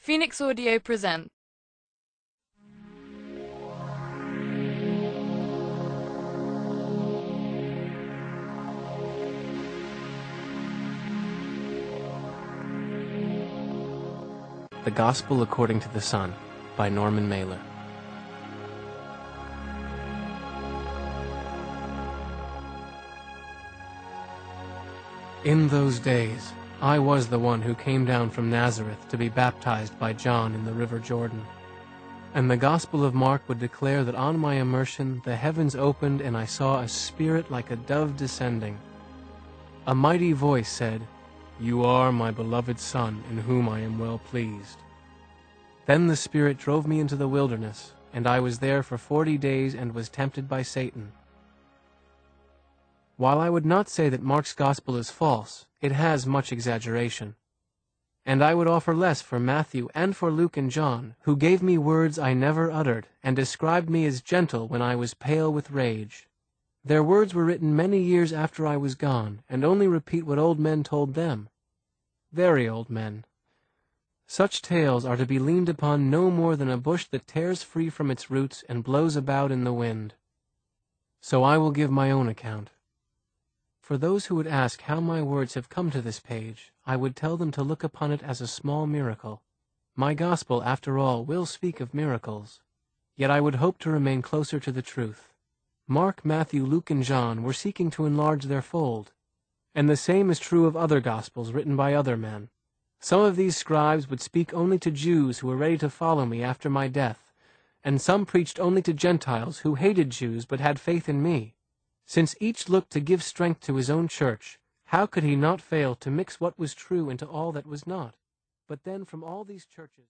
Phoenix Audio presents. The Gospel According to the Son by Norman Mailer. In those days, I was the one who came down from Nazareth to be baptized by John in the river Jordan. And the Gospel of Mark would declare that on my immersion the heavens opened and I saw a spirit like a dove descending. A mighty voice said, "You are my beloved Son, in whom I am well pleased." Then the Spirit drove me into the wilderness, and I was there for 40 days and was tempted by Satan. While I would not say that Mark's Gospel is false, it has much exaggeration. And I would offer less for Matthew and for Luke and John, who gave me words I never uttered, and described me as gentle when I was pale with rage. Their words were written many years after I was gone, and only repeat what old men told them. Very old men. Such tales are to be leaned upon no more than a bush that tears free from its roots and blows about in the wind. So I will give my own account. For those who would ask how my words have come to this page, I would tell them to look upon it as a small miracle. My gospel, after all, will speak of miracles. Yet I would hope to remain closer to the truth. Mark, Matthew, Luke, and John were seeking to enlarge their fold. And the same is true of other gospels written by other men. Some of these scribes would speak only to Jews who were ready to follow me after my death, and some preached only to Gentiles who hated Jews but had faith in me. Since each looked to give strength to his own church, how could he not fail to mix what was true into all that was not? But then from all these churches